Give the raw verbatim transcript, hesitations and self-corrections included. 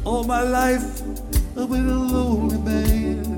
All my life I've been a lonely man.